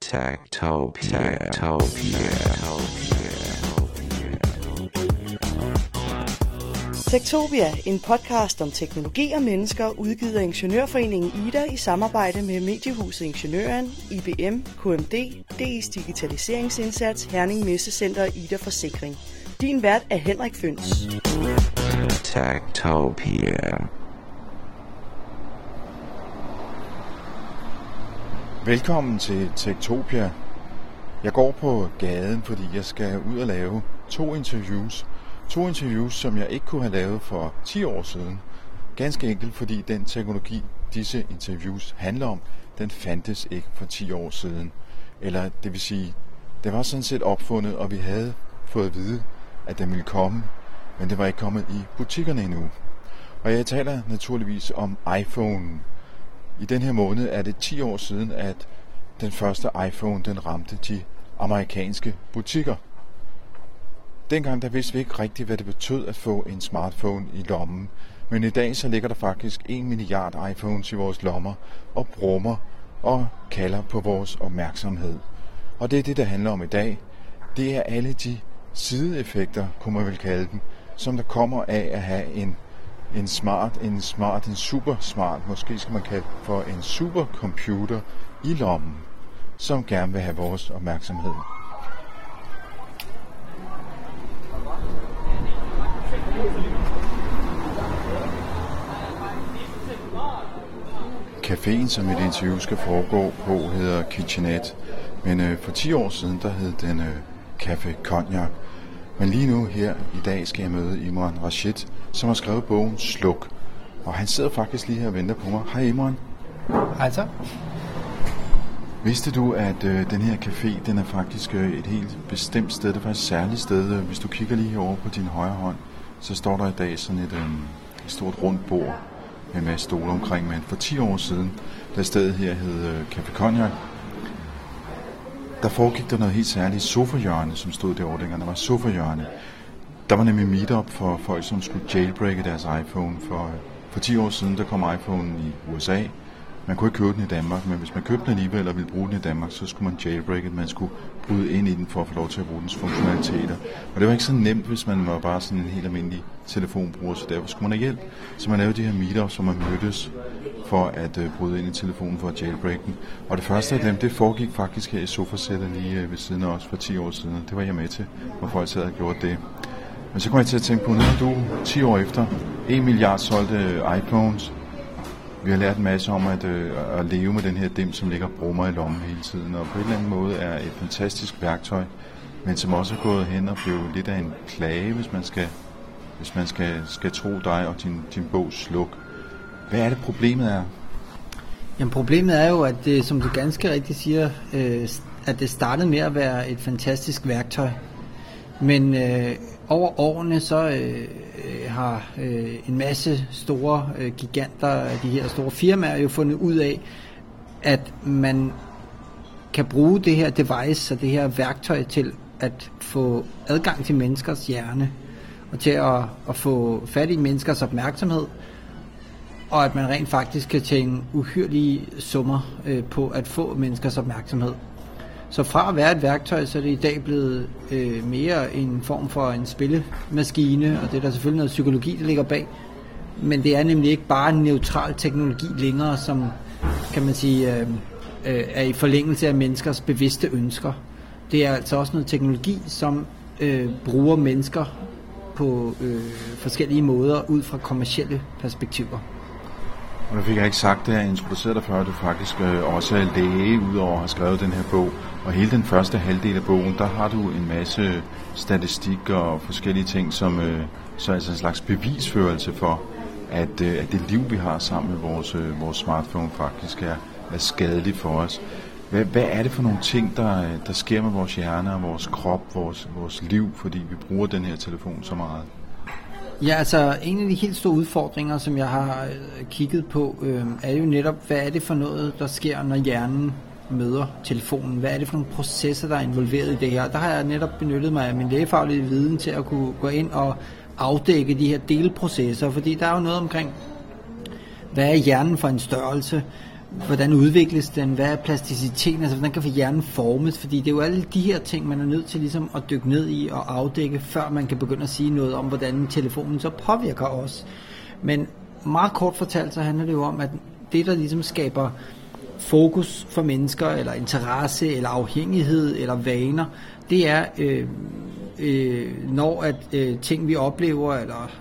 Techtopia. Techtopia, en podcast om teknologi og mennesker, udgivet af Ingeniørforeningen IDA i samarbejde med Mediehuset Ingeniøren, IBM, KMD, DI's Digitaliseringsindsats, Herning Messecenter og IDA Forsikring. Din vært er Henrik Føns. Techtopia. Velkommen til Techtopia. Jeg går på gaden, fordi jeg skal ud og lave to interviews. To interviews, som jeg ikke kunne have lavet for 10 år siden. Ganske enkelt, fordi den teknologi, disse interviews handler om, den fandtes ikke for 10 år siden. Eller det vil sige, det var sådan set opfundet, og vi havde fået at vide, at den ville komme, men det var ikke kommet i butikkerne endnu. Og jeg taler naturligvis om iPhone. I den her måned er det 10 år siden, at den første iPhone den ramte de amerikanske butikker. Dengang der vidste vi ikke rigtigt, hvad det betød at få en smartphone i lommen. Men i dag så ligger der faktisk 1 milliard iPhones i vores lommer og brummer og kalder på vores opmærksomhed. Og det er det, der handler om i dag. Det er alle de sideeffekter, kunne man vel kalde dem, som der kommer af at have en super smart, måske skal man kalde det for en supercomputer i lommen, som gerne vil have vores opmærksomhed. Caféen, som et interview skal foregå på, hedder Kitchenette, men for 10 år siden, der hed den Café Cognac. Men lige nu her i dag skal jeg møde Imran Rashid, som har skrevet bogen Sluk. Og han sidder faktisk lige her og venter på mig. Hej Imran. Hej så. Vidste du, at den her café, den er faktisk et helt bestemt sted, det er faktisk et særligt sted. Hvis du kigger lige herovre på din højre hånd, så står der i dag sådan et stort rundt bord med en masse stole omkring. Men for 10 år siden, da stedet her hed Café Cognac, der foregik der noget helt særligt sofahjørne, som stod derovre dengang. Der var sofahjørne. Der var nemlig meetup for folk, som skulle jailbreake deres iPhone. For 10 år siden, der kom iPhone i USA. Man kunne ikke købe den i Danmark, men hvis man købte den alligevel og ville bruge den i Danmark, så skulle man jailbreake den. Man skulle bryde ind i den for at få lov til at bruge dens funktionaliteter. Og det var ikke så nemt, hvis man var bare sådan en helt almindelig telefonbruger, så derfor skulle man have hjælp. Så man lavede de her meetups, som man mødtes for at bryde ind i telefonen for at jailbreake den. Og det første af dem, det foregik faktisk her i sofasættet lige ved siden af os for 10 år siden. Det var jeg med til, hvor folk havde gjort det. Men så kom jeg til at tænke på, nu er du 10 år efter 1 milliard solgte iPhones. Vi har lært en masse om at leve med den her dim, som ligger og brummer i lommen hele tiden. Og på en eller anden måde er et fantastisk værktøj, men som også er gået hen og blevet lidt af en plage, hvis man skal tro dig og din bog Sluk. Hvad er det problemet er? Jamen problemet er jo, at det, som du ganske rigtigt siger, at det startede med at være et fantastisk værktøj. Men over årene så har en masse store giganter, de her store firmaer, jo fundet ud af, at man kan bruge det her device og det her værktøj til at få adgang til menneskers hjerne og til at få fat i menneskers opmærksomhed, og at man rent faktisk kan tjene uhyrlige summer på at få menneskers opmærksomhed. Så fra at være et værktøj, så er det i dag blevet mere en form for en spillemaskine, og det er der selvfølgelig noget psykologi, der ligger bag. Men det er nemlig ikke bare en neutral teknologi længere, som kan man sige er i forlængelse af menneskers bevidste ønsker. Det er altså også noget teknologi, som bruger mennesker på forskellige måder ud fra kommercielle perspektiver. Og nu fik jeg ikke sagt det, jeg introducerede dig før, at du faktisk også er læge, udover at have skrevet den her bog. Og hele den første halvdel af bogen, der har du en masse statistik og forskellige ting, som så er altså en slags bevisførelse for, at det liv, vi har sammen med vores smartphone, faktisk er skadeligt for os. Hvad er det for nogle ting, der sker med vores hjerne og vores krop, vores liv, fordi vi bruger den her telefon så meget? Ja, altså en af de helt store udfordringer, som jeg har kigget på, er jo netop, hvad er det for noget, der sker, når hjernen møder telefonen? Hvad er det for nogle processer, der er involveret i det her? Der har jeg netop benyttet mig af min lægefaglige viden til at kunne gå ind og afdække de her delprocesser, fordi der er jo noget omkring, hvad er hjernen for en størrelse? hvordan udvikles den, hvad er plasticiteten, altså hvordan kan hjernen formes, fordi det er jo alle de her ting, man er nødt til ligesom at dykke ned i og afdække, før man kan begynde at sige noget om, hvordan telefonen så påvirker os. Men meget kort fortalt, så handler det jo om, at det, der ligesom skaber fokus for mennesker, eller interesse, eller afhængighed, eller vaner, det er, når at ting, vi oplever,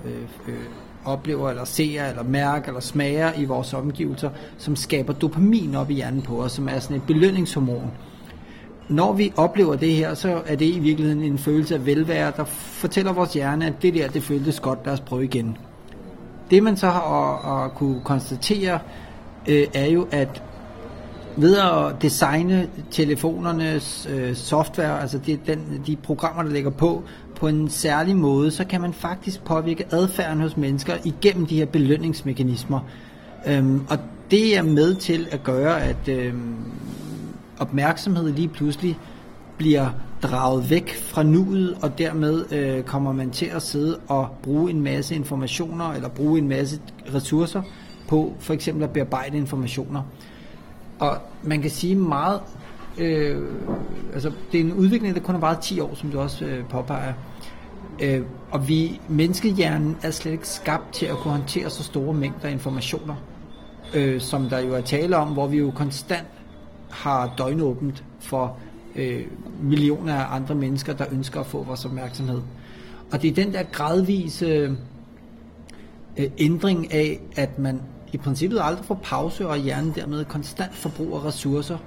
eller ser, eller mærker, eller smager i vores omgivelser, som skaber dopamin op i hjernen på os, som er sådan et belønningshormon. Når vi oplever det her, så er det i virkeligheden en følelse af velvære, der fortæller vores hjerne, at det føltes godt, lad os prøve igen. Det man så har at kunne konstatere, er jo, at ved at designe telefonernes software, altså de programmer, der ligger på en særlig måde, så kan man faktisk påvirke adfærden hos mennesker igennem de her belønningsmekanismer. Og det er med til at gøre, at opmærksomhed lige pludselig bliver draget væk fra nuet, og dermed kommer man til at sidde og bruge en masse informationer, eller bruge en masse ressourcer på for eksempel at bearbejde informationer. Og man kan sige meget, altså det er en udvikling, der kun har varet 10 år, som du også påpeger. Og menneskehjernen er slet ikke skabt til at kunne håndtere så store mængder informationer, som der jo er tale om, hvor vi jo konstant har døgnåbent for millioner af andre mennesker, der ønsker at få vores opmærksomhed. Og det er den der gradvise ændring af, at man i princippet aldrig får pause, og hjernen dermed konstant forbruger ressourcer,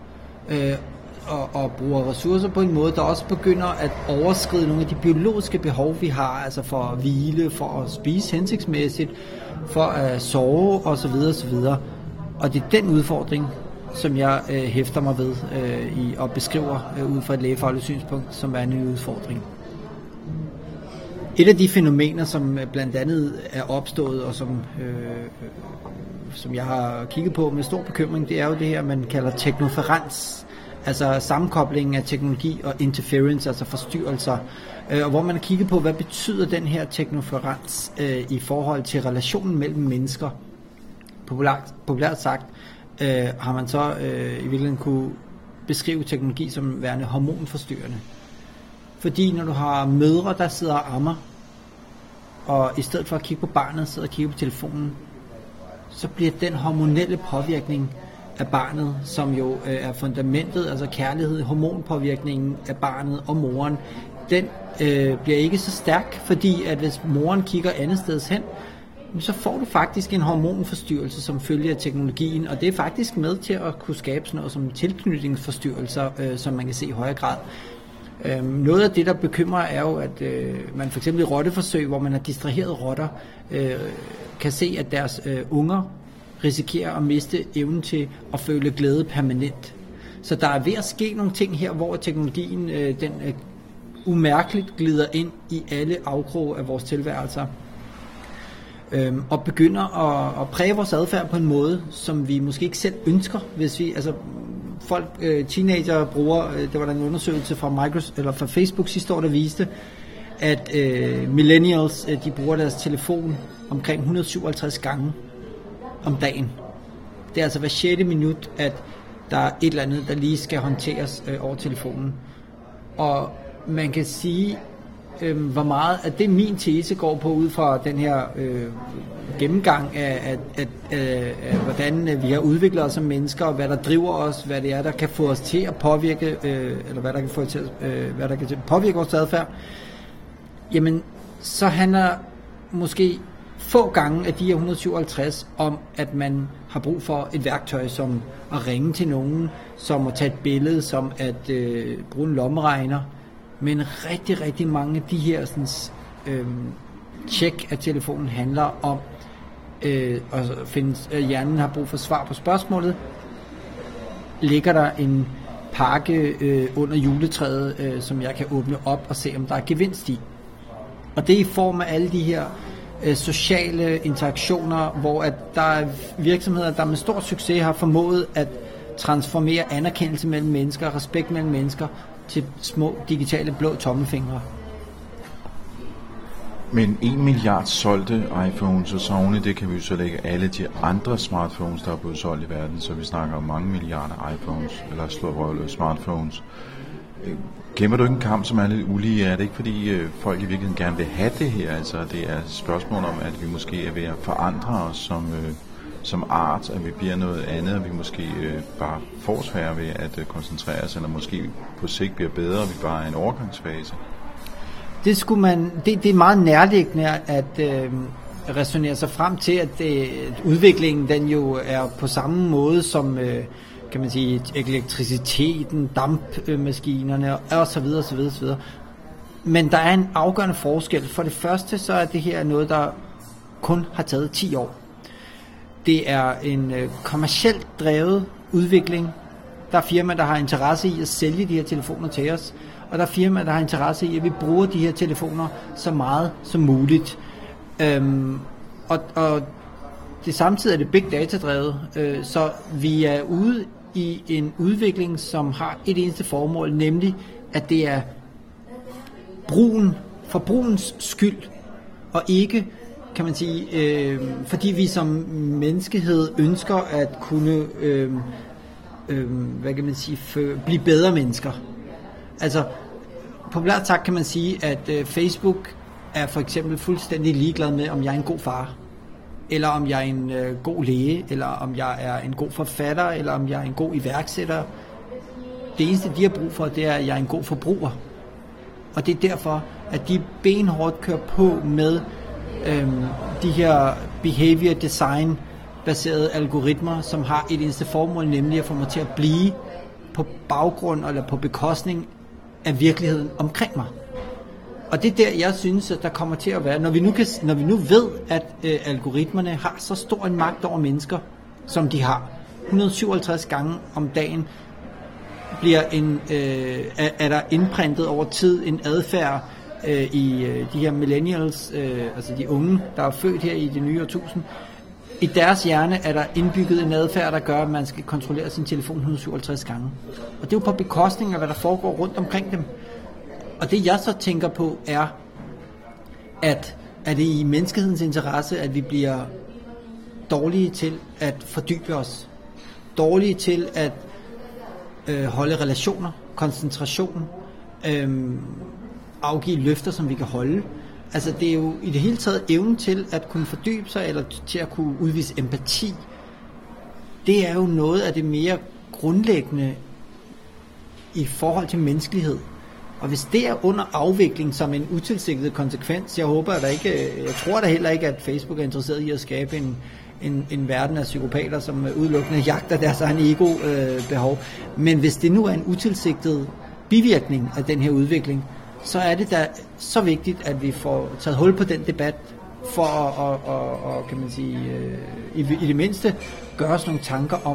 og bruger ressourcer på en måde, der også begynder at overskride nogle af de biologiske behov, vi har, altså for at hvile, for at spise hensigtsmæssigt, for at sove osv. osv. Og det er den udfordring, som jeg hæfter mig ved og beskriver ud fra et lægefagligt synspunkt, som er en udfordring. Et af de fænomener, som blandt andet er opstået, og som jeg har kigget på med stor bekymring, det er jo det her, man kalder teknoferens, altså sammenkoblingen af teknologi og interference, altså forstyrrelser, og hvor man har kigget på, hvad betyder den her teknoferens i forhold til relationen mellem mennesker. Populært sagt har man så i virkeligheden kunne beskrive teknologi som værende hormonforstyrrende. Fordi når du har mødre, der sidder og ammer, og i stedet for at kigge på barnet, sidder og kigger på telefonen, så bliver den hormonelle påvirkning af barnet, som jo er fundamentet, altså kærlighed, hormonpåvirkningen af barnet og moren, den bliver ikke så stærk, fordi at hvis moren kigger andet steds hen, så får du faktisk en hormonforstyrrelse som følge af teknologien, og det er faktisk med til at kunne skabe sådan noget som tilknytningsforstyrrelser, som man kan se i højere grad. Noget af det, der bekymrer, er jo, at man for eksempel i rotteforsøg, hvor man har distraheret rotter, kan se, at deres unger risikerer at miste evnen til at føle glæde permanent. Så der er ved at ske nogle ting her, hvor teknologien den umærkeligt glider ind i alle afkroge af vores tilværelser, og begynder at præge vores adfærd på en måde, som vi måske ikke selv ønsker, hvis vi, altså folk, teenager bruger, det var der en undersøgelse fra Facebook sidste år, der viste, at millennials, de bruger deres telefon omkring 157 gange om dagen. Det er altså hver 6. minut, at der er et eller andet, der lige skal håndteres over telefonen. Og man kan sige, hvor meget at det min tese går på ud fra den her gennemgang af hvordan vi har udviklet os som mennesker, og hvad der driver os, hvad det er, der kan få os til at påvirke, eller hvad der kan få til, hvad der kan påvirke vores adfærd. Jamen, så handler måske få gange af de her 157 om, at man har brug for et værktøj, som at ringe til nogen, som at tage et billede, som at bruge en lommeregner. Men rigtig, rigtig mange af de her tjek af telefonen handler om at hjernen har brug for svar på spørgsmålet. Ligger der en pakke under juletræet, som jeg kan åbne op og se, om der er gevinst i? Og det er i form af alle de her sociale interaktioner, hvor at der er virksomheder, der med stor succes har formået at transformere anerkendelse mellem mennesker, respekt mellem mennesker, til små digitale blå tommelfingre. Men 1 milliard solgte iPhones, og så oven i det kan vi jo så lægge alle de andre smartphones, der er blevet solgt i verden, så vi snakker om mange milliarder iPhones, eller slårøvlede smartphones. Kæmper du ikke en kamp, som er lidt ulige? Er det ikke fordi folk i virkeligheden gerne vil have det her? Altså det er et spørgsmål om, at vi måske er ved at forandre os som art, at vi bliver noget andet, og vi måske bare får svært ved at koncentrere os, eller måske på sigt bliver bedre, og vi bare er en overgangsfase. Det er meget nærliggende at resonere sig frem til, at udviklingen den jo er på samme måde som kan man sige elektriciteten, dampmaskinerne og så videre, så videre, så videre. Men der er en afgørende forskel. For det første så er det her noget, der kun har taget 10 år. Det er en kommercielt drevet udvikling. Der er firmaer, der har interesse i at sælge de her telefoner til os, og der er firmaer, der har interesse i, at vi bruger de her telefoner så meget som muligt. Og det samtidig er det big data drevet, så vi er ude i en udvikling, som har et eneste formål, nemlig at det er forbrugens skyld, og ikke, kan man sige, fordi vi som menneskehed ønsker at kunne hvad kan man sige, blive bedre mennesker. Altså populært sagt kan man sige, at Facebook er for eksempel fuldstændig ligeglad med, om jeg er en god far, eller om jeg er en god læge, eller om jeg er en god forfatter, eller om jeg er en god iværksætter. Det eneste, de har brug for, det er, at jeg er en god forbruger. Og det er derfor, at de benhårdt kører på med de her behavior design baserede algoritmer, som har et eneste formål, nemlig at få mig til at blive på baggrund eller på bekostning af virkeligheden omkring mig. Og det er der, jeg synes, at der kommer til at være, når vi nu ved, at algoritmerne har så stor en magt over mennesker, som de har. 157 gange om dagen er der indprintet over tid en adfærd i de her millennials, altså de unge, der er født her i det nye årtusind. I deres hjerne er der indbygget en adfærd, der gør, at man skal kontrollere sin telefon 157 gange. Og det er jo på bekostning af, hvad der foregår rundt omkring dem. Og det jeg så tænker på er, at er det i menneskehedens interesse, at vi bliver dårlige til at fordybe os, dårlige til at holde relationer, koncentration, afgive løfter, som vi kan holde. Altså det er jo i det hele taget evnen til at kunne fordybe sig, eller til at kunne udvise empati. Det er jo noget af det mere grundlæggende i forhold til menneskelighed. Og hvis det er under afvikling som en utilsigtet konsekvens, jeg tror da heller ikke, at Facebook er interesseret i at skabe en verden af psykopater, som udelukkende jagter deres egen ego-behov. Men hvis det nu er en utilsigtet bivirkning af den her udvikling, så er det da så vigtigt, at vi får taget hul på den debat, for at kan man sige, i det mindste gøre os nogle tanker om,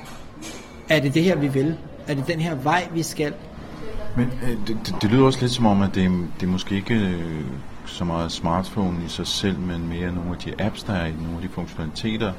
er det det her, vi vil? Er det den her vej, vi skal? Men det lyder også lidt som om, at det er måske ikke så meget smartphone i sig selv, men mere nogle af de apps, der er i, nogle af de funktionaliteter,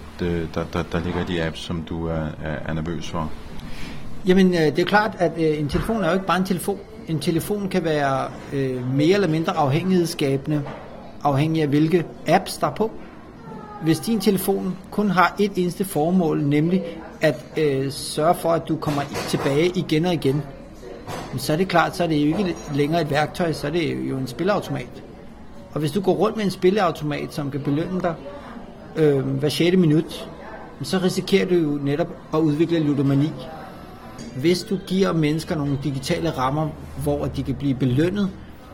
der ligger i de apps, som du er nervøs for. Jamen, det er klart, at en telefon er jo ikke bare en telefon. En telefon kan være mere eller mindre afhængighedsskabende, afhængig af hvilke apps der er på. Hvis din telefon kun har et eneste formål, nemlig at sørge for, at du kommer tilbage igen og igen, så er det klart, så er det jo ikke længere et værktøj, så er det jo en spilleautomat. Og hvis du går rundt med en spilleautomat, som kan belønne dig hver 6. minut, så risikerer du jo netop at udvikle ludomani. Hvis du giver mennesker nogle digitale rammer, hvor de kan blive belønnet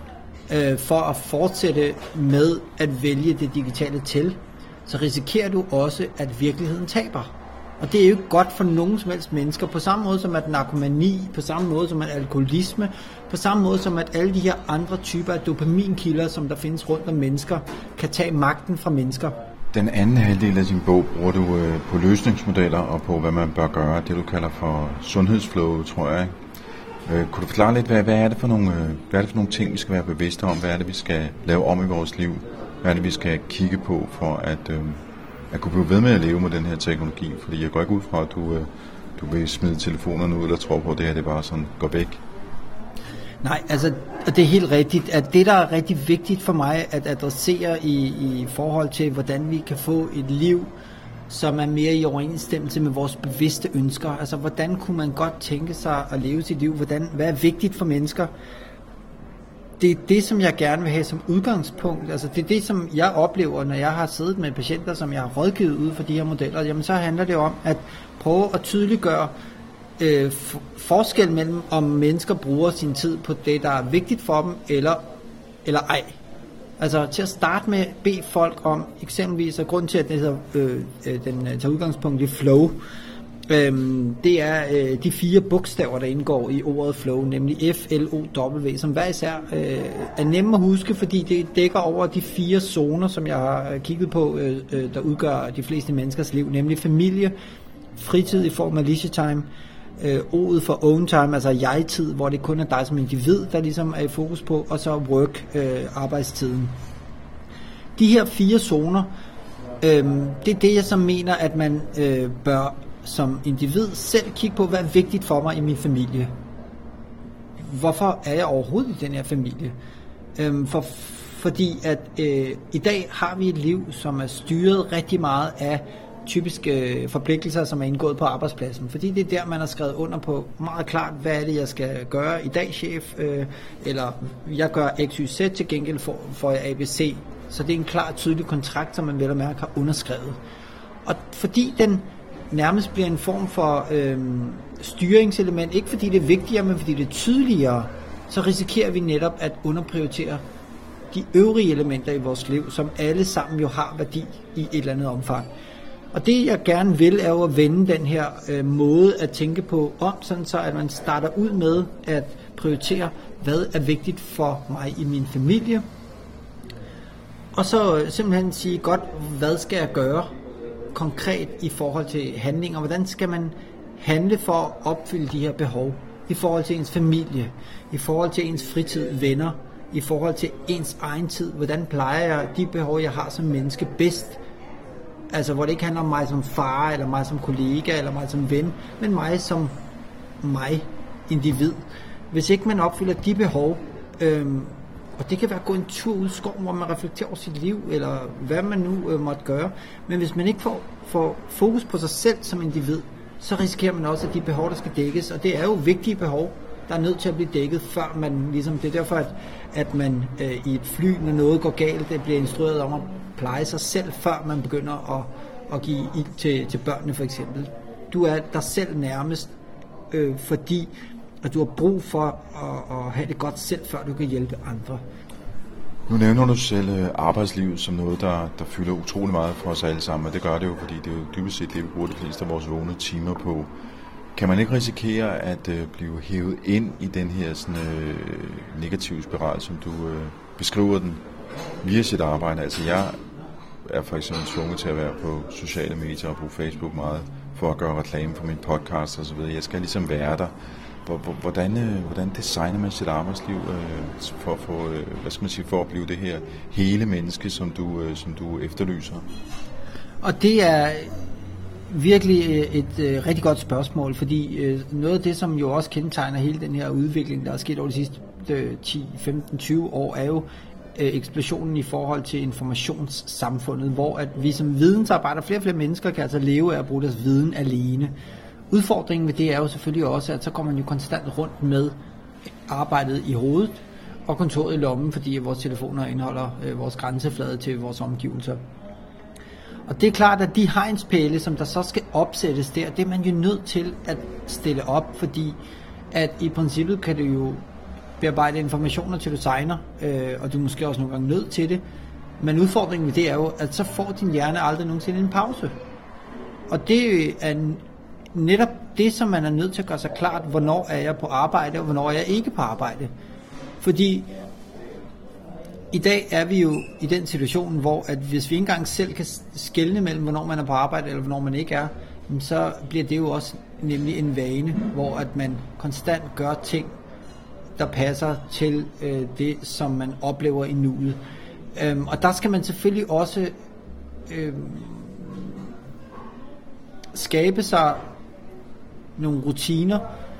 for at fortsætte med at vælge det digitale til, så risikerer du også, at virkeligheden taber. Og det er jo ikke godt for nogen som helst mennesker, på samme måde som at narkomani, på samme måde som at alkoholisme, på samme måde som at alle de her andre typer af dopaminkilder, som der findes rundt om mennesker, kan tage magten fra mennesker. Den anden halvdel af din bog bruger du på løsningsmodeller og på, hvad man bør gøre, det du kalder for sundhedsflow, tror jeg. Kunne du forklare lidt, hvad er det for nogle ting, vi skal være bevidste om? Hvad er det, vi skal lave om i vores liv? Hvad er det, vi skal kigge på for at kunne blive ved med at leve med den her teknologi? Fordi jeg går ikke ud fra, at du vil smide telefonerne ud, eller tror på, at det her det bare sådan går væk. Nej, altså det er helt rigtigt, at det, der er rigtig vigtigt for mig at adressere i forhold til, hvordan vi kan få et liv, som er mere i overensstemmelse med vores bevidste ønsker. Altså, hvordan kunne man godt tænke sig at leve sit liv? Hvad er vigtigt for mennesker? Det er det, som jeg gerne vil have som udgangspunkt. Altså, det er det, som jeg oplever, når jeg har siddet med patienter, som jeg har rådgivet ude for de her modeller. Jamen, så handler det om at prøve at tydeliggøre forskel mellem, om mennesker bruger sin tid på det, der er vigtigt for dem, eller ej. Altså til at starte med, bede folk om, eksempelvis, og grund til, at det hedder, den tager udgangspunkt i flow, det er de 4 bogstaver, der indgår i ordet flow, nemlig F-L-O-W, som hver især er nemme at huske, fordi det dækker over de 4 zoner, som jeg har kigget på, der udgør de fleste menneskers liv, nemlig familie, fritid i form af leisure time, O'et for own time, altså jeg-tid, hvor det kun er dig som individ, der ligesom er i fokus på, og så work, arbejdstiden. De her 4 zoner, det er det, jeg så mener, at man bør som individ selv kigge på, hvad er vigtigt for mig i min familie. Hvorfor er jeg overhovedet i den her familie? Fordi at i dag har vi et liv, som er styret rigtig meget af typiske forpligtelser, som er indgået på arbejdspladsen. Fordi det er der, man har skrevet under på meget klart, hvad er det, jeg skal gøre i dag, chef? Eller jeg gør X, Y, Z, til gengæld for ABC. Så det er en klar, tydelig kontrakt, som man vel og mærke har underskrevet. Og fordi den nærmest bliver en form for styringselement, ikke fordi det er vigtigere, men fordi det er tydeligere, så risikerer vi netop at underprioritere de øvrige elementer i vores liv, som alle sammen jo har værdi i et eller andet omfang. Og det jeg gerne vil, er jo at vende den her måde at tænke på om, sådan så at man starter ud med at prioritere, hvad er vigtigt for mig i min familie. Og så simpelthen sige, godt, hvad skal jeg gøre konkret i forhold til handlinger? Hvordan skal man handle for at opfylde de her behov? I forhold til ens familie, i forhold til ens fritid, venner, i forhold til ens egen tid. Hvordan plejer jeg de behov, jeg har som menneske bedst? Altså, hvor det ikke handler om mig som far, eller mig som kollega, eller mig som ven, men mig, individ. Hvis ikke man opfylder de behov, og det kan være at gå en tur ud i skoven, hvor man reflekterer over sit liv, eller hvad man nu måtte gøre, men hvis man ikke får fokus på sig selv som individ, så risikerer man også, at de behov, der skal dækkes, og det er jo vigtige behov, der er nødt til at blive dækket, før man ligesom, det er derfor, at man i et fly, når noget går galt, det bliver instrueret om at pleje sig selv, før man begynder at give ild til børnene for eksempel. Du er dig selv nærmest, fordi at du har brug for at have det godt selv, før du kan hjælpe andre. Nu nævner du selv arbejdslivet som noget, der fylder utrolig meget for os alle sammen, og det gør det jo, fordi det er jo dybest set det, vi bruger de fleste af vores vågne timer på. Kan man ikke risikere at blive hævet ind i den her sådan, negative spiral, som du beskriver den via sit arbejde? Altså jeg er for eksempel tvunget til at være på sociale medier og på Facebook meget for at gøre reklame for min podcast og så videre. Jeg skal ligesom være der. Hvordan designer man sit arbejdsliv for at få, for at blive det her hele menneske, som du efterlyser? Og det er virkelig et rigtig godt spørgsmål, fordi noget af det, som jo også kendetegner hele den her udvikling, der er sket over de sidste 10, 15, 20 år, er jo eksplosionen i forhold til informationssamfundet, hvor at vi som vidensarbejder, flere og flere mennesker kan altså leve af at bruge deres viden alene. Udfordringen ved det er jo selvfølgelig også, at så kommer man jo konstant rundt med arbejdet i hovedet og kontoret i lommen, fordi vores telefoner indeholder vores grænseflade til vores omgivelser. Og det er klart, at de hegnspæle, som der så skal opsættes der, det er man jo nødt til at stille op, fordi at i princippet kan du jo bearbejde informationer til du signer, og du er måske også nogle gange nødt til det. Men udfordringen ved det er jo, at så får din hjerne aldrig nogensinde en pause. Og det er netop det, som man er nødt til at gøre sig klart, hvornår er jeg på arbejde, og hvornår er jeg ikke på arbejde. Fordi i dag er vi jo i den situation, hvor at hvis vi ikke engang selv kan skelne mellem, hvornår man er på arbejde, eller hvornår man ikke er, så bliver det jo også nemlig en vane, hvor at man konstant gør ting, der passer til det, som man oplever i nuet. Og der skal man selvfølgelig også skabe sig nogle rutiner,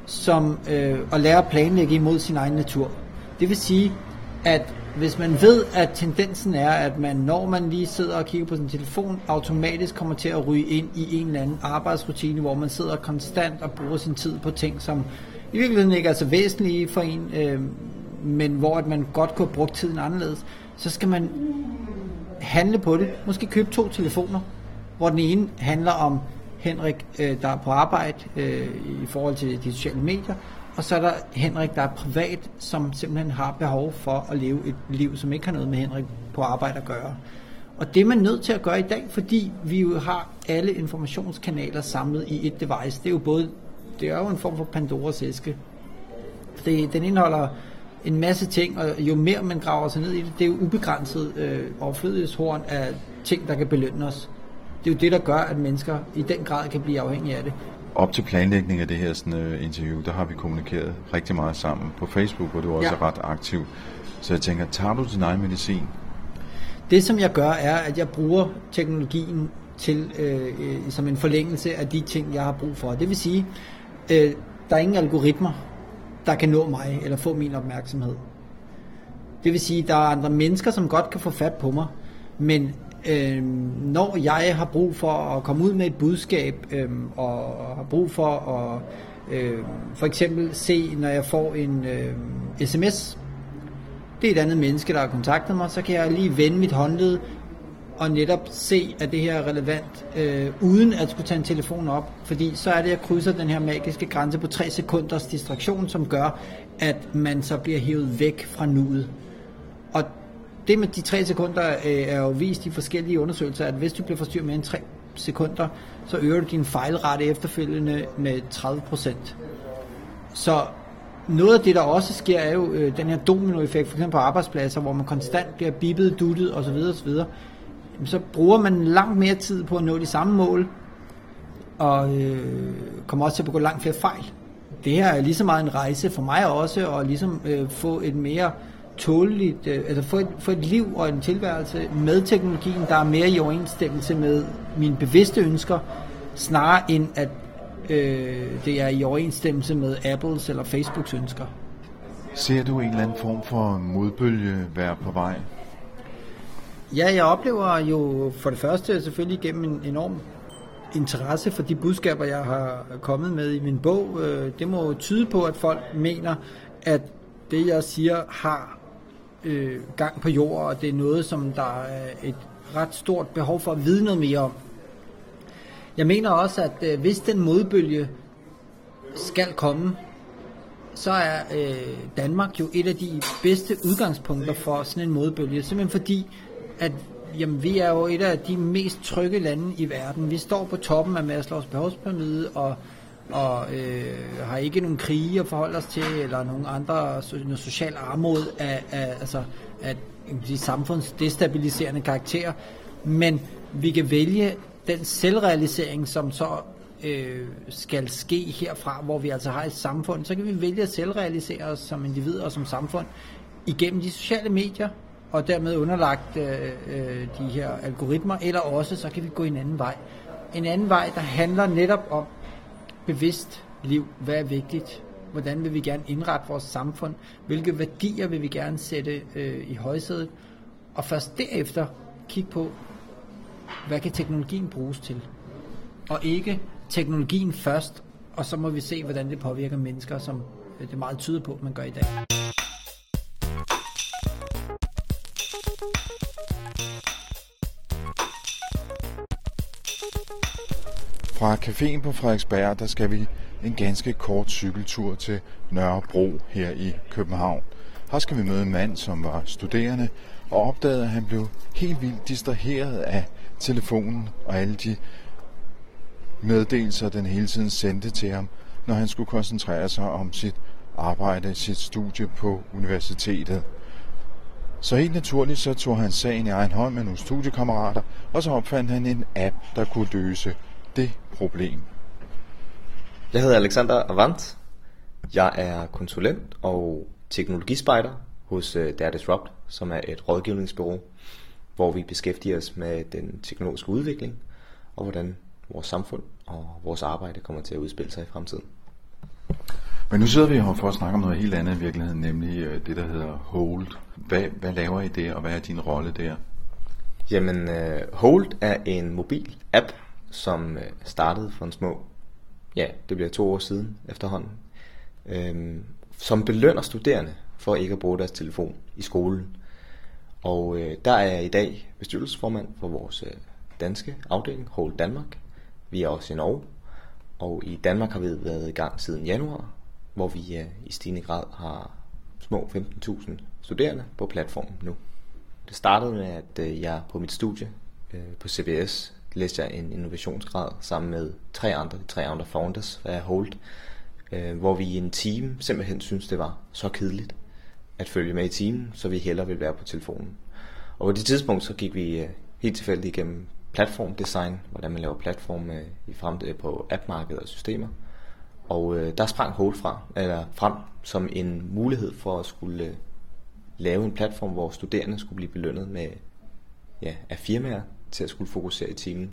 som at lære at planlægge imod sin egen natur. Det vil sige, at hvis man ved, at tendensen er, at man, når man lige sidder og kigger på sin telefon, automatisk kommer til at ryge ind i en eller anden arbejdsrutine, hvor man sidder konstant og bruger sin tid på ting, som i virkeligheden ikke er så væsentlige for en, men hvor at man godt kunne have brugt tiden anderledes, så skal man handle på det. Måske købe 2 telefoner, hvor den ene handler om Henrik, der er på arbejde i forhold til de sociale medier, og så er der Henrik, der er privat, som simpelthen har behov for at leve et liv, som ikke har noget med Henrik på arbejde at gøre. Og det er man nødt til at gøre i dag, fordi vi jo har alle informationskanaler samlet i et device. Det er jo en form for Pandoras æske. Den indeholder en masse ting, og jo mere man graver sig ned i det, det er jo ubegrænset overflødighedshorn af ting, der kan belønne os. Det er jo det, der gør, at mennesker i den grad kan blive afhængige af det. Op til planlægning af det her interview, der har vi kommunikeret rigtig meget sammen på Facebook, hvor du også er ret aktiv. Så jeg tænker, tager du din egen medicin? Det, som jeg gør, er, at jeg bruger teknologien til som en forlængelse af de ting, jeg har brug for. Det vil sige, der er ingen algoritmer, der kan nå mig eller få min opmærksomhed. Det vil sige, der er andre mennesker, som godt kan få fat på mig, men når jeg har brug for at komme ud med et budskab, og har brug for at for eksempel se, når jeg får en sms, det er et andet menneske, der har kontaktet mig, så kan jeg lige vende mit håndled og netop se, at det her er relevant, uden at skulle tage en telefon op, fordi så er det, at jeg krydser den her magiske grænse på 3 sekunders distraktion, som gør, at man så bliver hævet væk fra nuet. Og det med de 3 sekunder er jo vist i forskellige undersøgelser, at hvis du bliver forstyrret mere end 3 sekunder, så øger du din fejlrate efterfølgende med 30%. Så noget af det, der også sker, er jo den her dominoeffekt, for eksempel på arbejdspladser, hvor man konstant bliver bippet, duttet osv. osv. Så bruger man langt mere tid på at nå de samme mål, og kommer også til at begå langt flere fejl. Det her er lige så meget en rejse for mig også, og ligesom få et mere tåleligt, altså få et liv og en tilværelse med teknologien, der er mere i overensstemmelse med mine bevidste ønsker, snarere end at det er i overensstemmelse med Apples eller Facebooks ønsker. Ser du en eller anden form for modbølge være på vej? Ja, jeg oplever jo for det første selvfølgelig gennem en enorm interesse for de budskaber, jeg har kommet med i min bog. Det må tyde på, at folk mener, at det, jeg siger, har gang på jord, og det er noget, som der er et ret stort behov for at vide noget mere om. Jeg mener også, at hvis den modbølge skal komme, så er Danmark jo et af de bedste udgangspunkter for sådan en modbølge. Simpelthen fordi, at vi er jo et af de mest trygge lande i verden. Vi står på toppen af Maslows behovspyramide og har ikke nogen krige at forholde os til, eller nogen andre social armod af de samfundsdestabiliserende karakterer. Men vi kan vælge den selvrealisering, som så skal ske herfra, hvor vi altså har et samfund. Så kan vi vælge at selvrealisere os som individer og som samfund igennem de sociale medier, og dermed underlagt de her algoritmer, eller også så kan vi gå en anden vej. En anden vej, der handler netop om bevidst liv. Hvad er vigtigt? Hvordan vil vi gerne indrette vores samfund? Hvilke værdier vil vi gerne sætte i højsædet? Og først derefter kigge på, hvad kan teknologien bruges til? Og ikke teknologien først, og så må vi se, hvordan det påvirker mennesker, som det meget tyder på, at man gør i dag. Fra caféen på Frederiksberg, der skal vi en ganske kort cykeltur til Nørrebro her i København. Her skal vi møde en mand, som var studerende, og opdagede, at han blev helt vildt distraheret af telefonen og alle de meddelelser, den hele tiden sendte til ham, når han skulle koncentrere sig om sit arbejde, sit studie på universitetet. Så helt naturligt så tog han sagen i egen hånd med nogle studiekammerater, og så opfandt han en app, der kunne løse det problem. Jeg hedder Alexander Avant. Jeg er konsulent og teknologispejder hos Dare Disrupt, som er et rådgivningsbureau, hvor vi beskæftiger os med den teknologiske udvikling og hvordan vores samfund og vores arbejde kommer til at udspille sig i fremtiden. Men nu sidder vi her for at snakke om noget helt andet i virkeligheden, nemlig det, der hedder Hold. Hvad laver I der, og hvad er din rolle der? Jamen, Hold er en mobil app, som startede for det bliver 2 år siden efterhånden, som belønner studerende for ikke at bruge deres telefon i skolen. Og der er jeg i dag bestyrelsesformand for vores danske afdeling, Hold Danmark. Vi er også i Norge, og i Danmark har vi været i gang siden januar, hvor vi i stigende grad har små 15.000 studerende på platformen nu. Det startede med, at jeg på mit studie på CBS læste jeg en innovationsgrad sammen med de tre andre founders af Hold, hvor vi i en team simpelthen synes det var så kedeligt at følge med i timen, så vi hellere ville være på telefonen. Og på det tidspunkt så gik vi helt tilfældigt igennem platformdesign, hvordan man laver platform på appmarkedet og systemer. Og der sprang Hold frem som en mulighed for at skulle lave en platform, hvor studerende skulle blive belønnet med af firmaer til at skulle fokusere i timen.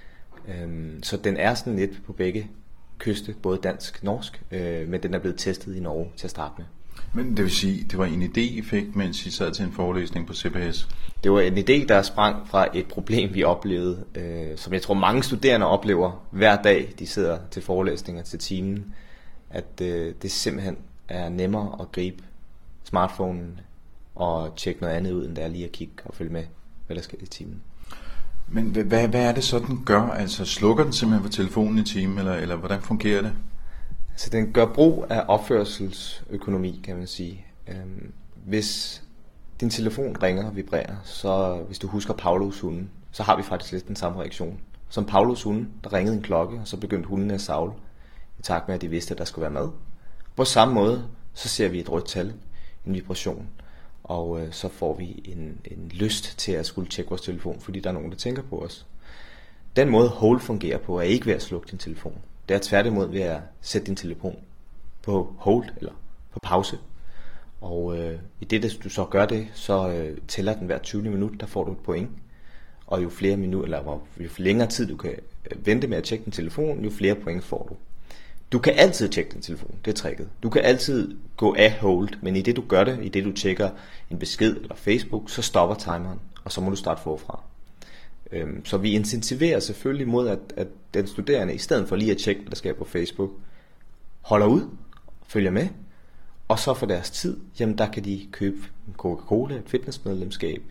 Så den er sådan lidt på begge kyster, både dansk og norsk, men den er blevet testet i Norge til at starte med. Men det vil sige, det var en idé, I fik, mens I sad til en forelæsning på CBS? Det var en idé, der sprang fra et problem, vi oplevede, som jeg tror mange studerende oplever hver dag, de sidder til forelæsninger til timen, at det simpelthen er nemmere at gribe smartphonen og tjekke noget andet ud, end det er lige at kigge og følge med, hvad der sker i timen. Men hvad er det så, den gør? Altså slukker den simpelthen på telefonen i timen, eller hvordan fungerer det? Så den gør brug af opførselsøkonomi, kan man sige. Hvis din telefon ringer og vibrerer, så hvis du husker Pavlovs hunde, så har vi faktisk lidt den samme reaktion. Som Pavlovs hunde, der ringede en klokke, og så begyndte hundene at savle, i takt med, at de vidste, at der skulle være mad. På samme måde, så ser vi et rødt tal, en vibration, og så får vi en lyst til at skulle tjekke vores telefon, fordi der er nogen, der tænker på os. Den måde Hold fungerer på, er ikke ved at slukke din telefon. Det er tværtimod ved at sætte din telefon på hold eller på pause. Og i det, du så gør det, så tæller den hver 20 minut, der får du et point. Og jo flere minutter, eller jo længere tid du kan vente med at tjekke din telefon, jo flere point får du. Du kan altid tjekke din telefon, det er tricket. Du kan altid gå af Hold, men i det du gør det, i det du tjekker en besked eller Facebook, så stopper timeren, og så må du starte forfra. Så vi incentiverer selvfølgelig mod, at den studerende, i stedet for lige at tjekke, hvad der sker på Facebook, holder ud, følger med, og så for deres tid, jamen der kan de købe en Coca-Cola, et fitnessmedlemskab,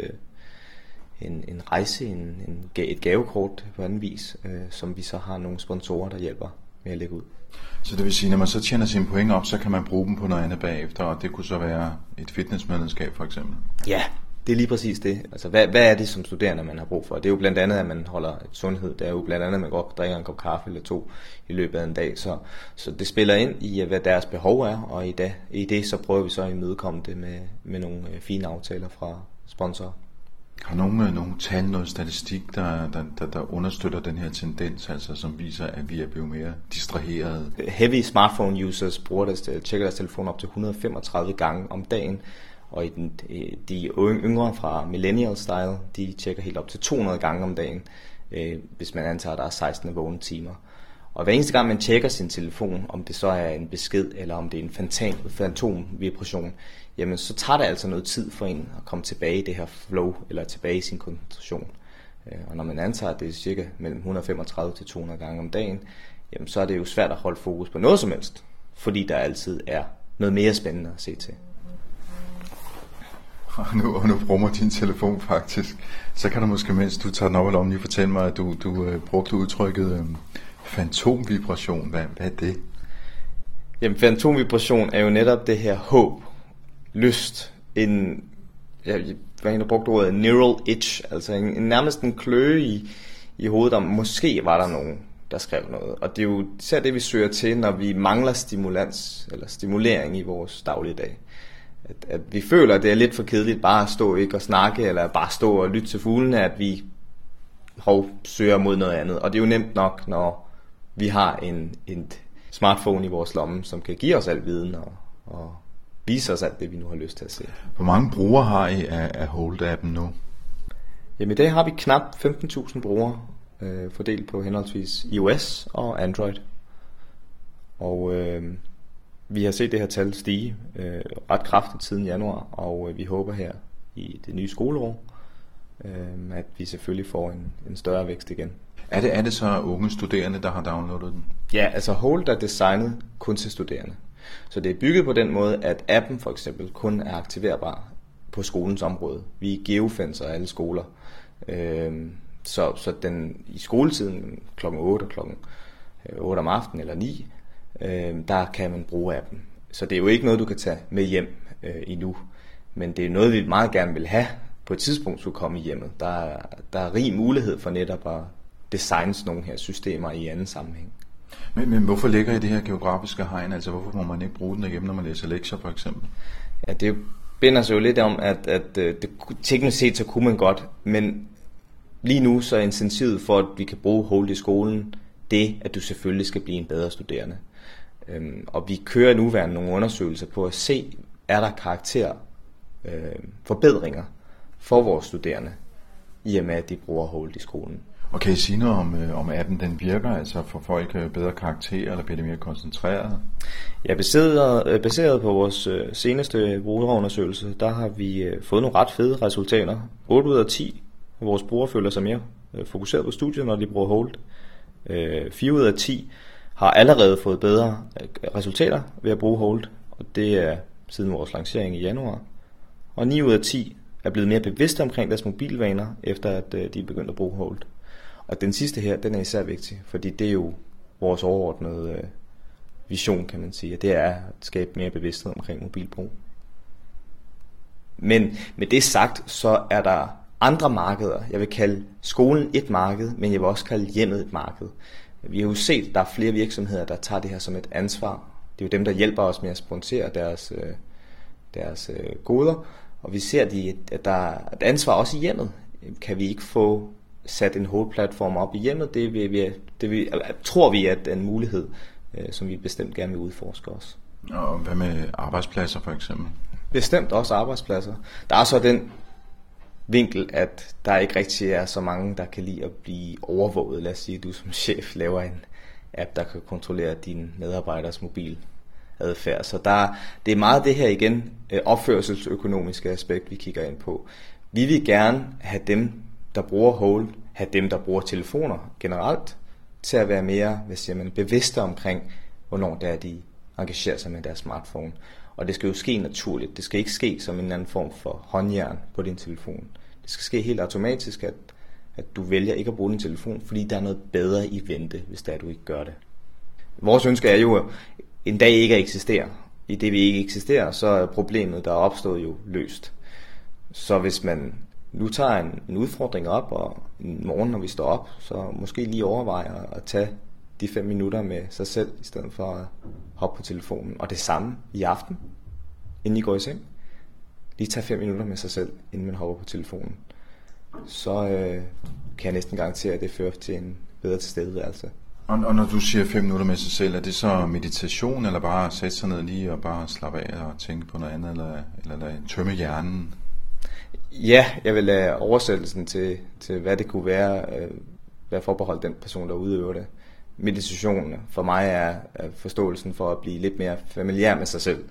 en rejse, et gavekort på anden vis, som vi så har nogle sponsorer, der hjælper med at lægge ud. Så det vil sige, når man så tjener sine point op, så kan man bruge dem på noget andet bagefter, og det kunne så være et fitnessmedlemskab for eksempel? Ja, det er lige præcis det. Altså, hvad er det som studerende, man har brug for? Det er jo blandt andet, at man holder et sundhed. Det er jo blandt andet, at man godt drikker en kop kaffe eller 2 i løbet af en dag. Så det spiller ind i, hvad deres behov er, og i det så prøver vi så at imødekomme det med nogle fine aftaler fra sponsorer. Har nogle tal, noget statistik, der understøtter den her tendens, altså som viser, at vi er blevet mere distraheret? Heavy smartphone users tjekker deres telefon op til 135 gange om dagen, og de yngre fra millennial style, de tjekker helt op til 200 gange om dagen, hvis man antager, at der er 16 vågne timer. Og hver eneste gang man tjekker sin telefon, om det så er en besked, eller om det er en fantomvibration, jamen så tager det altså noget tid for en at komme tilbage i det her flow, eller tilbage i sin koncentration. Og når man antager, at det er cirka mellem 135 til 200 gange om dagen, jamen så er det jo svært at holde fokus på noget som helst, fordi der altid er noget mere spændende at se til. Og nu brummer din telefon faktisk. Så kan du måske, mens du tager den op i lommen, lige fortælle mig, at du brugte udtrykket fantomvibration. Hvad er det? Jamen, fantomvibration er jo netop det her håb, lyst, jeg brugte ordet neural itch, altså nærmest en kløe i hovedet, om måske var der nogen, der skrev noget. Og det er jo især det, vi søger til, når vi mangler stimulans eller stimulering i vores dagligdag. At vi føler, at det er lidt for kedeligt bare at stå ikke og snakke, eller bare stå og lytte til fuglene, at vi søger mod noget andet. Og det er jo nemt nok, når vi har en smartphone i vores lomme, som kan give os al viden og vise os alt det, vi nu har lyst til at se. Hvor mange brugere har I af Hold-appen nu? Jamen i dag har vi knap 15.000 brugere, fordelt på henholdsvis iOS og Android. Og Vi har set det her tal stige ret kraftigt siden januar, og vi håber her i det nye skoleår, at vi selvfølgelig får en større vækst igen. Er det så unge studerende, der har downloadet den? Ja, altså Hold er designet kun til studerende. Så det er bygget på den måde, at appen for eksempel kun er aktiverbar på skolens område. Vi geofencer alle skoler. Så den i skoletiden kl. 8 og kl. 8 om aftenen eller 9, der kan man bruge appen. Så det er jo ikke noget, du kan tage med hjem endnu. Men det er noget, vi meget gerne vil have på et tidspunkt, skulle komme i hjemmet. Der er rig mulighed for netop at designe nogle her systemer i anden sammenhæng. Men hvorfor ligger I det her geografiske hegn? Altså hvorfor må man ikke bruge den derhjemme, når man læser lektier for eksempel? Ja, det binder sig jo lidt om, at det, teknisk set så kunne man godt, men lige nu så er incentivet for, at vi kan bruge Hold i skolen, det at du selvfølgelig skal blive en bedre studerende. Og vi kører nuværende nogle undersøgelser på at se, er der forbedringer for vores studerende, i og med at de bruger Hold i skolen. Og kan I sige noget om appen, den virker? Altså får folk bedre karakterer, eller bliver det mere koncentreret? Ja, baseret på vores seneste brugerundersøgelse, der har vi fået nogle ret fede resultater. 8 ud af 10 af vores brugere føler sig mere fokuseret på studiet, når de bruger Hold. 4 ud af 10 har allerede fået bedre resultater ved at bruge Hold, og det er siden vores lancering i januar. Og 9 ud af 10 er blevet mere bevidste omkring deres mobilvaner, efter at de er begyndt at bruge Hold. Og den sidste her, den er især vigtig, fordi det er jo vores overordnede vision, kan man sige, og det er at skabe mere bevidsthed omkring mobilbrug. Men med det sagt, så er der andre markeder. Jeg vil kalde skolen et marked, men jeg vil også kalde hjemmet et marked. Vi har jo set, at der er flere virksomheder, der tager det her som et ansvar. Det er jo dem, der hjælper os med at sponsere deres goder, og vi ser, at der er et ansvar også i hjemmet. Kan vi ikke få sat en Hold-platform op i hjemmet? Det tror vi er en mulighed, som vi bestemt gerne vil udforske os. Og hvad med arbejdspladser for eksempel? Bestemt også arbejdspladser. Der er så den vinkel, at der ikke rigtig er så mange, der kan lide at blive overvåget. Lad os sige, at du som chef laver en app, der kan kontrollere dine medarbejderes mobiladfærd. Så det er meget det her igen, opførselsøkonomiske aspekt, vi kigger ind på. Vi vil gerne have dem, der bruger Hold, have dem, der bruger telefoner generelt, til at være mere, bevidste omkring, hvornår det er, de engagerer sig med deres smartphone. Og det skal jo ske naturligt. Det skal ikke ske som en anden form for håndjern på din telefon. Det skal ske helt automatisk, at du vælger ikke at bruge din telefon, fordi der er noget bedre i vente, hvis det er, du ikke gør det. Vores ønske er jo en dag ikke at eksistere. I det vi ikke eksisterer, så er problemet, der er opstået, jo løst. Så hvis man nu tager en udfordring op, og en morgen, når vi står op, så måske lige overvejer at tage de 5 minutter med sig selv, i stedet for at hoppe på telefonen. Og det samme i aften, inden I går i seng. Lige tage 5 minutter med sig selv, inden man hopper på telefonen. Så kan jeg næsten garantere, at det fører til en bedre tilstedeværelse. Og når du siger 5 minutter med sig selv, er det så meditation, eller bare sætte sig ned lige og bare slappe af og tænke på noget andet, eller tømme hjernen? Ja, jeg vil lade oversættelsen til hvad det kunne være forbeholdt den person, der udøver det. Meditation for mig er forståelsen for at blive lidt mere familiær med sig selv.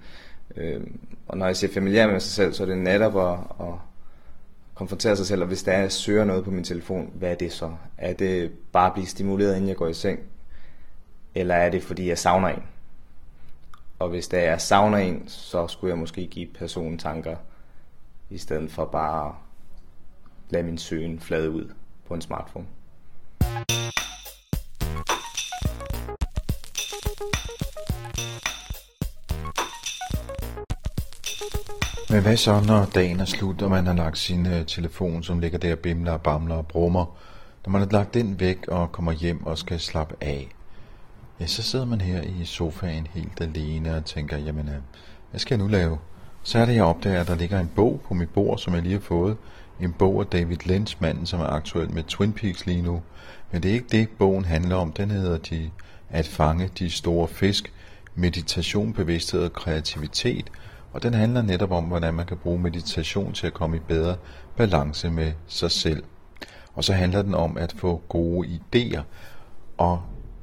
Og når jeg siger familiær med sig selv, så er det netop at konfrontere sig selv, og hvis der er, jeg søger noget på min telefon, hvad er det så? Er det bare at blive stimuleret, inden jeg går i seng? Eller er det, fordi jeg savner en? Og hvis der jeg savner en, så skulle jeg måske give personen tanker, i stedet for bare at lade min søgen flade ud på en smartphone. Men hvad så, når dagen er slut, og man har lagt sin telefon, som ligger der og bimler og bamler og brummer? Når man har lagt den væk og kommer hjem og skal slappe af, ja, så sidder man her i sofaen helt alene og tænker, jamen, hvad skal jeg nu lave? Så er det, jeg opdager, at der ligger en bog på mit bord, som jeg lige har fået. En bog af David Lynch, manden, som er aktuel med Twin Peaks lige nu. Men det er ikke det, bogen handler om. Den hedder At fange de store fisk, meditation, bevidsthed og kreativitet. Og den handler netop om, hvordan man kan bruge meditation til at komme i bedre balance med sig selv. Og så handler den om at få gode idéer. Og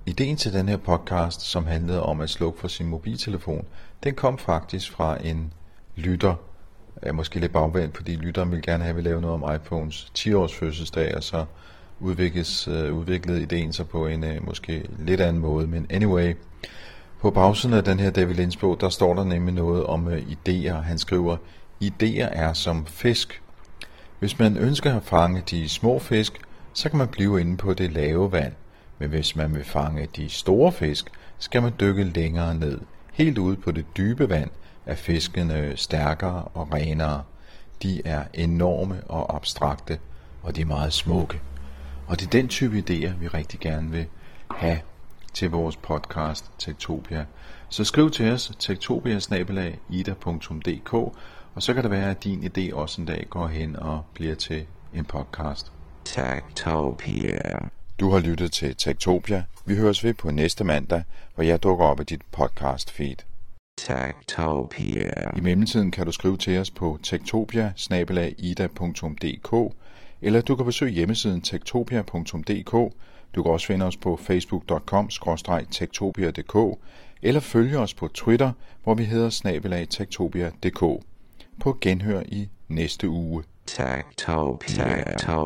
Ideen til den her podcast, som handlede om at slukke for sin mobiltelefon, den kom faktisk fra en lytter. Måske lidt bagvendt, fordi lytteren ville gerne have, at vi lavede noget om iPhones 10-års fødselsdag, og så udviklede ideen sig på en måske lidt anden måde. Men anyway, på bagsiden af den her David Linds bog, der står der nemlig noget om idéer. Han skriver, idéer er som fisk. Hvis man ønsker at fange de små fisk, så kan man blive inde på det lave vand. Men hvis man vil fange de store fisk, skal man dykke længere ned. Helt ude på det dybe vand er fiskene stærkere og renere. De er enorme og abstrakte, og de er meget smukke. Og det er den type idéer, vi rigtig gerne vil have til vores podcast Techtopia. Så skriv til os techtopia@ida.dk, og så kan det være, at din idé også en dag går hen og bliver til en podcast. Techtopia. Du har lyttet til Techtopia. Vi høres ved på næste mandag, hvor jeg dukker op i dit podcast feed. Techtopia. I mellemtiden kan du skrive til os på techtopia@ida.dk, eller du kan besøge hjemmesiden techtopia.dk. Du kan også finde os på facebook.com/techtopia.dk, eller følge os på Twitter, hvor vi hedder @techtopia.dk. På genhør i næste uge. Techtopia.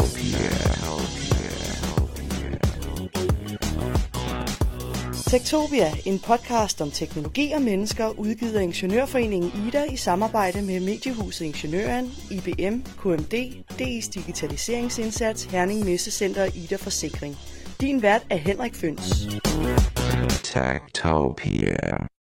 Techtopia, en podcast om teknologi og mennesker, udgivet af Ingeniørforeningen Ida i samarbejde med Mediehuset Ingeniøren, IBM, KMD, DI's digitaliseringsindsats, Herning Messecenter og Ida Forsikring. Din vært er Henrik Føns. Techtopia.